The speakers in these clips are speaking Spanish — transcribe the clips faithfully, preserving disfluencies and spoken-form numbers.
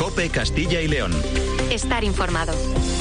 COPE Castilla y León. Estar informado.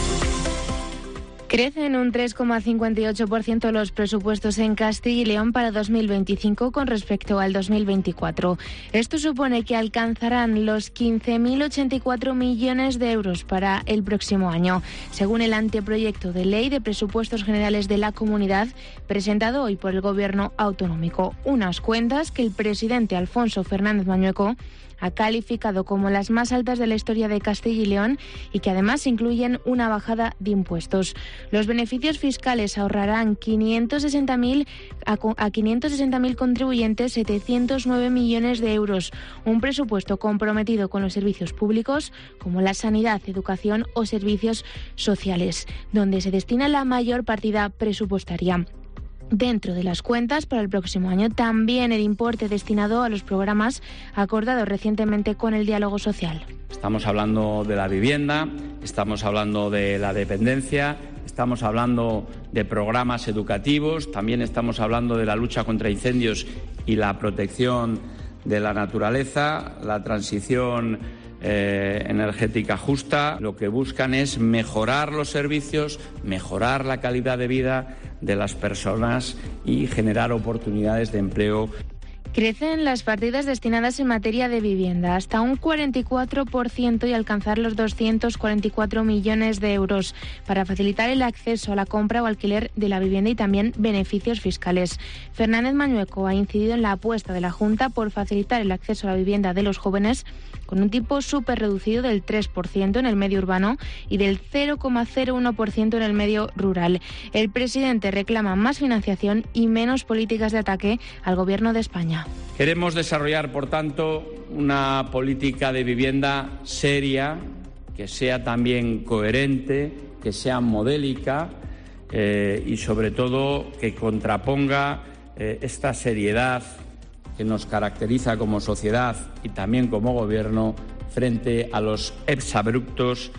Crecen un tres coma cincuenta y ocho por ciento los presupuestos en Castilla y León para dos mil veinticinco con respecto al dos mil veinticuatro. Esto supone que alcanzarán los quince mil ochenta y cuatro millones de euros para el próximo año, según el anteproyecto de ley de presupuestos generales de la comunidad presentado hoy por el Gobierno autonómico. Unas cuentas que el presidente Alfonso Fernández Mañueco ha calificado como las más altas de la historia de Castilla y León y que además incluyen una bajada de impuestos. Los beneficios fiscales ahorrarán quinientos sesenta mil a quinientos sesenta mil contribuyentes setecientos nueve millones de euros, un presupuesto comprometido con los servicios públicos como la sanidad, educación o servicios sociales, donde se destina la mayor partida presupuestaria. Dentro de las cuentas para el próximo año también el importe destinado a los programas acordados recientemente con el diálogo social. Estamos hablando de la vivienda, estamos hablando de la dependencia, estamos hablando de programas educativos, también estamos hablando de la lucha contra incendios y la protección de la naturaleza, la transición eh, energética justa. Lo que buscan es mejorar los servicios, mejorar la calidad de vida de las personas y generar oportunidades de empleo. Crecen las partidas destinadas en materia de vivienda hasta un cuarenta y cuatro por ciento y alcanzar los doscientos cuarenta y cuatro millones de euros para facilitar el acceso a la compra o alquiler de la vivienda y también beneficios fiscales. Fernández Mañueco ha incidido en la apuesta de la Junta por facilitar el acceso a la vivienda de los jóvenes con un tipo súper reducido del tres por ciento en el medio urbano y del cero coma cero uno por ciento en el medio rural. El presidente reclama más financiación y menos políticas de ataque al Gobierno de España. Queremos desarrollar, por tanto, una política de vivienda seria, que sea también coherente, que sea modélica eh, y, sobre todo, que contraponga eh, esta seriedad que nos caracteriza como sociedad y también como Gobierno frente a los exabruptos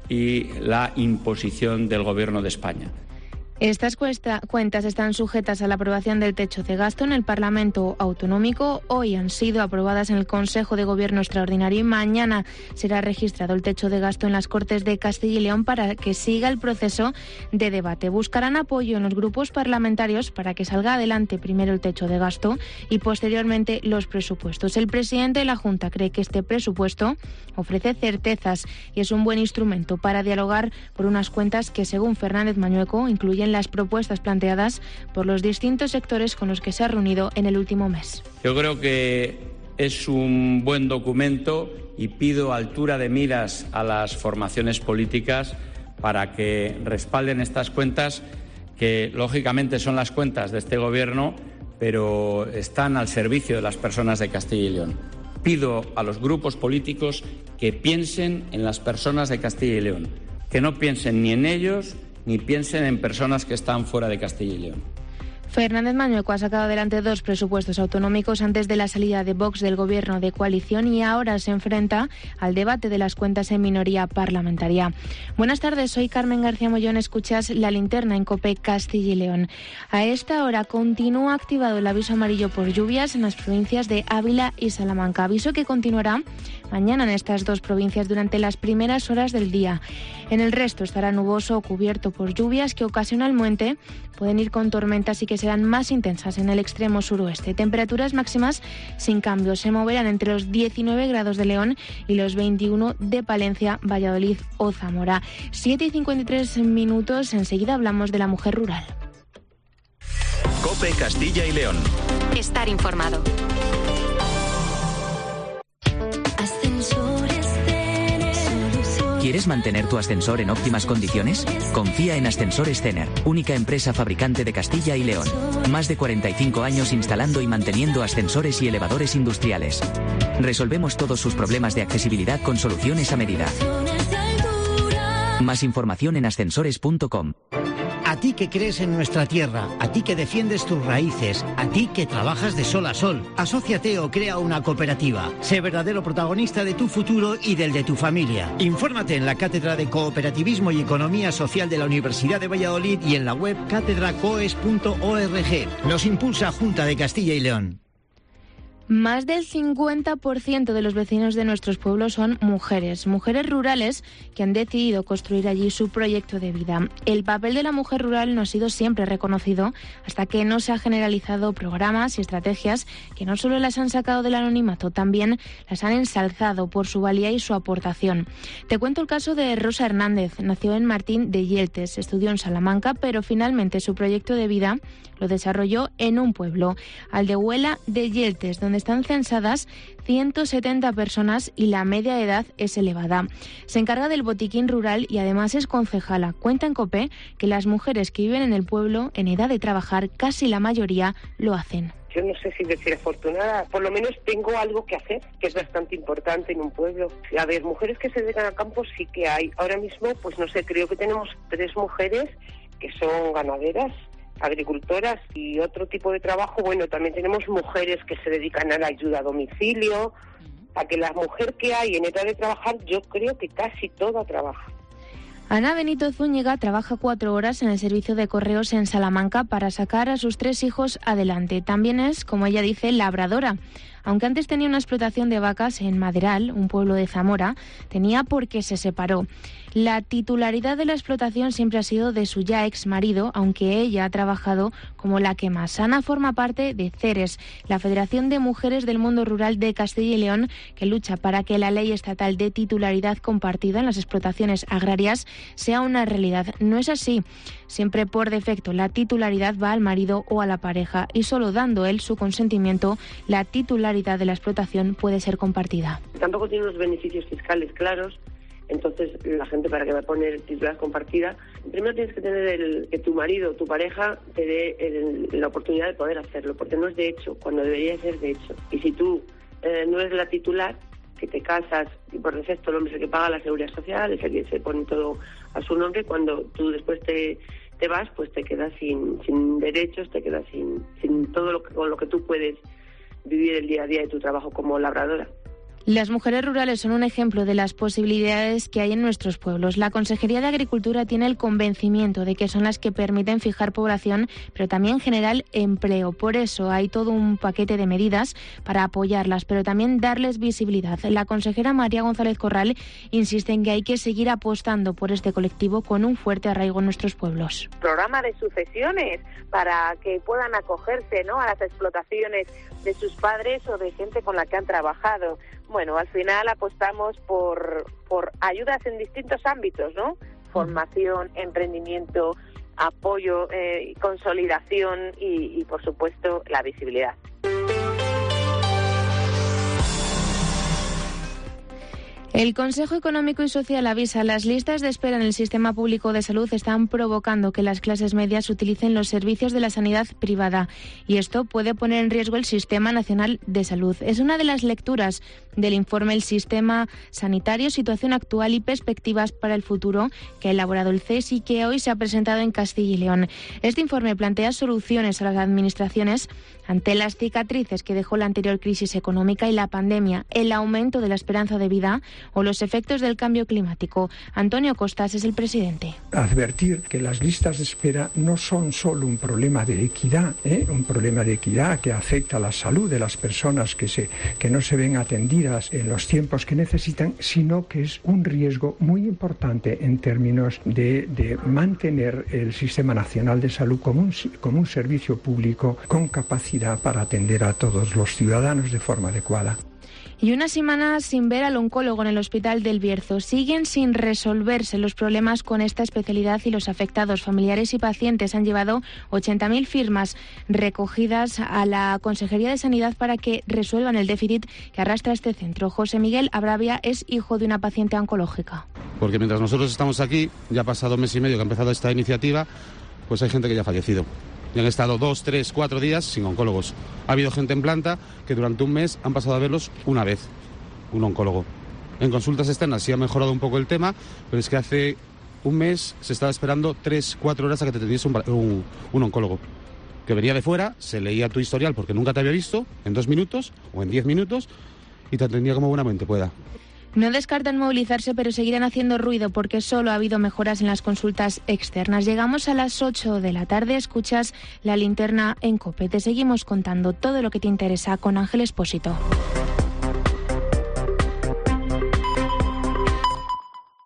y la imposición del Gobierno de España. Estas cuentas están sujetas a la aprobación del techo de gasto en el Parlamento Autonómico. Hoy han sido aprobadas en el Consejo de Gobierno Extraordinario y mañana será registrado el techo de gasto en las Cortes de Castilla y León para que siga el proceso de debate. Buscarán apoyo en los grupos parlamentarios para que salga adelante primero el techo de gasto y posteriormente los presupuestos. El presidente de la Junta cree que este presupuesto ofrece certezas y es un buen instrumento para dialogar por unas cuentas que, según Fernández Mañueco, incluyen las propuestas planteadas por los distintos sectores con los que se ha reunido en el último mes. Yo creo que es un buen documento y pido altura de miras a las formaciones políticas para que respalden estas cuentas, que lógicamente son las cuentas de este Gobierno, pero están al servicio de las personas de Castilla y León. Pido a los grupos políticos que piensen en las personas de Castilla y León, que no piensen ni en ellos ni piensen en personas que están fuera de Castilla y León. Fernández Mañueco ha sacado adelante dos presupuestos autonómicos antes de la salida de Vox del Gobierno de coalición y ahora se enfrenta al debate de las cuentas en minoría parlamentaria. Buenas tardes, soy Carmen García Mollón, escuchas La Linterna en COPE Castilla y León. A esta hora continúa activado el aviso amarillo por lluvias en las provincias de Ávila y Salamanca, aviso que continuará mañana en estas dos provincias durante las primeras horas del día. En el resto estará nuboso o cubierto por lluvias que ocasionalmente pueden ir con tormentas y que serán más intensas en el extremo suroeste. Temperaturas máximas sin cambio, se moverán entre los diecinueve grados de León y los veintiuno de Palencia, Valladolid o Zamora. siete y cincuenta y tres minutos, enseguida hablamos de la mujer rural. COPE Castilla y León. Estar informado. ¿Quieres mantener tu ascensor en óptimas condiciones? Confía en Ascensores Cener, única empresa fabricante de Castilla y León. Más de cuarenta y cinco años instalando y manteniendo ascensores y elevadores industriales. Resolvemos todos sus problemas de accesibilidad con soluciones a medida. Más información en ascensores punto com. A ti que crees en nuestra tierra, a ti que defiendes tus raíces, a ti que trabajas de sol a sol, asóciate o crea una cooperativa. Sé verdadero protagonista de tu futuro y del de tu familia. Infórmate en la Cátedra de Cooperativismo y Economía Social de la Universidad de Valladolid y en la web cátedra coes punto org. Nos impulsa Junta de Castilla y León. Más del cincuenta por ciento de los vecinos de nuestros pueblos son mujeres, mujeres rurales que han decidido construir allí su proyecto de vida. El papel de la mujer rural no ha sido siempre reconocido hasta que no se han generalizado programas y estrategias que no solo las han sacado del anonimato, también las han ensalzado por su valía y su aportación. Te cuento el caso de Rosa Hernández. Nació en Martín de Yeltes, estudió en Salamanca, pero finalmente su proyecto de vida lo desarrolló en un pueblo, Aldehuela de Yeltes, donde están censadas ciento setenta personas y la media de edad es elevada. Se encarga del botiquín rural y además es concejala. Cuenta en COPE que las mujeres que viven en el pueblo, en edad de trabajar, casi la mayoría lo hacen. Yo no sé si decir afortunada, por lo menos tengo algo que hacer, que es bastante importante en un pueblo. A ver, mujeres que se dedican al campo sí que hay. Ahora mismo, pues no sé, creo que tenemos tres mujeres que son ganaderas, agricultoras y otro tipo de trabajo. Bueno, también tenemos mujeres que se dedican a la ayuda a domicilio. A que la mujer que hay en edad de trabajar, yo creo que casi toda trabaja. Ana Benito Zúñiga trabaja cuatro horas en el servicio de correos en Salamanca para sacar a sus tres hijos adelante. También es, como ella dice, labradora. Aunque antes tenía una explotación de vacas en Maderal, un pueblo de Zamora, tenía porque se separó. La titularidad de la explotación siempre ha sido de su ya ex marido, aunque ella ha trabajado como la que más. Ana forma parte de CERES, la Federación de Mujeres del Mundo Rural de Castilla y León, que lucha para que la ley estatal de titularidad compartida en las explotaciones agrarias sea una realidad. No es así. Siempre por defecto la titularidad va al marido o a la pareja y solo dando él su consentimiento, la titularidad de la explotación puede ser compartida. Tampoco tiene unos beneficios fiscales claros, entonces la gente para que va a poner titularidad compartida, primero tienes que tener el, que tu marido o tu pareja te dé el, la oportunidad de poder hacerlo, porque no es de hecho, cuando debería ser de hecho. Y si tú eh, no eres la titular, que te casas y por defecto el hombre es el que paga la seguridad social, es el que se pone todo a su nombre, cuando tú después te... te vas, pues te quedas sin, sin derechos, te quedas sin, sin todo lo que, con lo que tú puedes vivir el día a día de tu trabajo como labradora. Las mujeres rurales son un ejemplo de las posibilidades que hay en nuestros pueblos. La Consejería de Agricultura tiene el convencimiento de que son las que permiten fijar población, pero también generar empleo. Por eso hay todo un paquete de medidas para apoyarlas, pero también darles visibilidad. La consejera María González Corral insiste en que hay que seguir apostando por este colectivo con un fuerte arraigo en nuestros pueblos. Programa de sucesiones para que puedan acogerse, ¿no?, a las explotaciones de sus padres o de gente con la que han trabajado. Bueno, al final apostamos por, por ayudas en distintos ámbitos, ¿no? Formación, emprendimiento, apoyo, eh, consolidación y, y, por supuesto, la visibilidad. El Consejo Económico y Social avisa, las listas de espera en el sistema público de salud están provocando que las clases medias utilicen los servicios de la sanidad privada y esto puede poner en riesgo el Sistema Nacional de Salud. Es una de las lecturas del informe El Sistema Sanitario, Situación Actual y Perspectivas para el Futuro que ha elaborado el C E S y que hoy se ha presentado en Castilla y León. Este informe plantea soluciones a las administraciones ante las cicatrices que dejó la anterior crisis económica y la pandemia, el aumento de la esperanza de vida o los efectos del cambio climático. Antonio Costas es el presidente. Advertir que las listas de espera no son solo un problema de equidad, ¿eh? un problema de equidad que afecta a la salud de las personas que, se, que no se ven atendidas en los tiempos que necesitan, sino que es un riesgo muy importante en términos de, de mantener el Sistema Nacional de Salud como un, como un servicio público con capacidad para atender a todos los ciudadanos de forma adecuada. Y una semana sin ver al oncólogo en el Hospital del Bierzo. Siguen sin resolverse los problemas con esta especialidad y los afectados, familiares y pacientes, han llevado ochenta mil firmas recogidas a la Consejería de Sanidad para que resuelvan el déficit que arrastra este centro. José Miguel Abravia es hijo de una paciente oncológica. Porque mientras nosotros estamos aquí, ya ha pasado un mes y medio que ha empezado esta iniciativa, pues hay gente que ya ha fallecido. Y han estado dos, tres, cuatro días sin oncólogos. Ha habido gente en planta que durante un mes han pasado a verlos una vez, un oncólogo. En consultas externas sí ha mejorado un poco el tema, pero es que hace un mes se estaba esperando tres, cuatro horas a que te atendiese un, un, un oncólogo. Que venía de fuera, se leía tu historial porque nunca te había visto, en dos minutos o en diez minutos, y te atendía como buenamente pueda. No descartan movilizarse, pero seguirán haciendo ruido porque solo ha habido mejoras en las consultas externas. Llegamos a las ocho de la tarde, escuchas La Linterna en COPE. Te seguimos contando todo lo que te interesa con Ángel Expósito.